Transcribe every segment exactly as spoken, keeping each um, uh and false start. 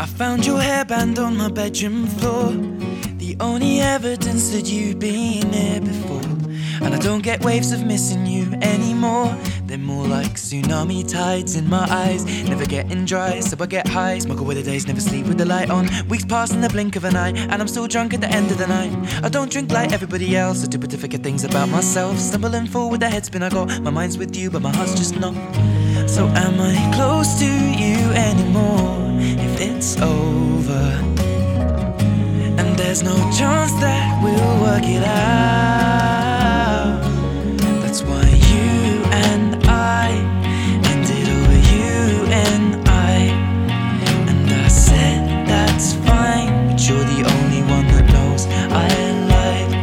I found your hairband on my bedroom floor, the only evidence that you've been here before. And I don't get waves of missing you anymore. They're more like tsunami tides in my eyes, never getting dry, so I get high. Smoke away the days, never sleep with the light on. Weeks pass in the blink of an eye, and I'm still drunk at the end of the night. I don't drink like everybody else, I do but to forget things about myself. Stumbling forward with the headspin, I go, my mind's with you, but my heart's just not. So am I close to you anymore if it's over? And there's no chance that we'll work it out. That's why you and I ended over you and I. And I said that's fine, but you're the only one that knows I lied.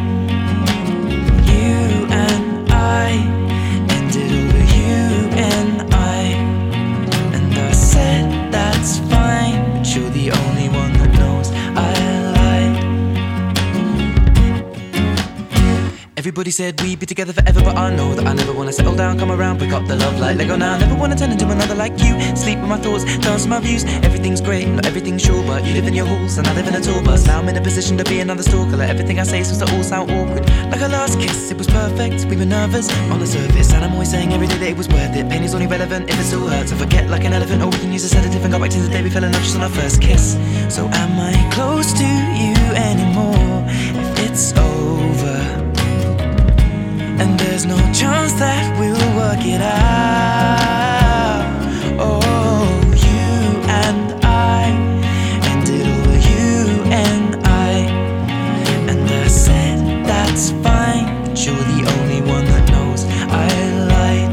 You and I ended over you and I. And I said that's fine, but you're the only one that knows I lied. Everybody said we'd be together forever, but I know that I never wanna settle down, come around, pick up the love like Lego now. Never wanna turn into another like you, sleep with my thoughts, dance with my views. Everything's great, not everything's sure, but you live in your halls and I live in a tour bus. Now I'm in a position to be another stalker, like everything I say seems to all sound awkward. Like our last kiss, it was perfect, we were nervous on the surface, and I'm always saying every day that it was worth it. Pain is only relevant if it still hurts. I forget like an elephant, or we can use a sedative and go back to the day we fell in love just on our first kiss. So am I close to you anymore if it's over? And there's no chance that we'll work it out. Oh, you and I ended over you and I. And I said that's fine, but you're the only one that knows I lied.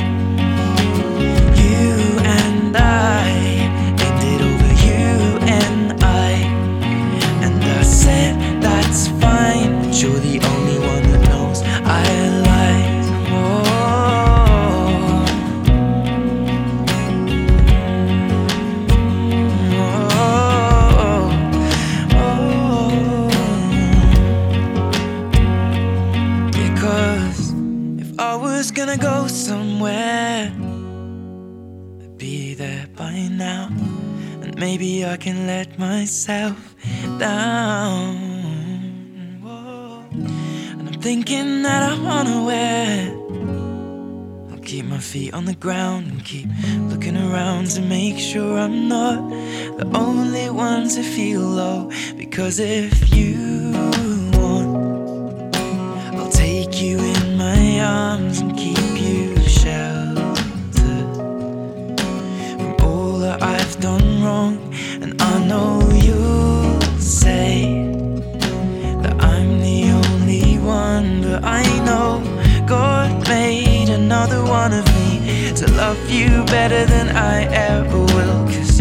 You and I ended over you and I. And I said that's fine, but you're the only one that knows I lied. Gonna go somewhere, I'd be there by now, and maybe I can let myself down. Whoa. And I'm thinking that I'm unaware. I'll keep my feet on the ground and keep looking around to make sure I'm not the only one to feel low. Because if you want, I'll take you in my arms and keep you sheltered from all that I've done wrong. And I know you'll say that I'm the only one, but I know God made another one of me to love you better than I ever will. 'Cause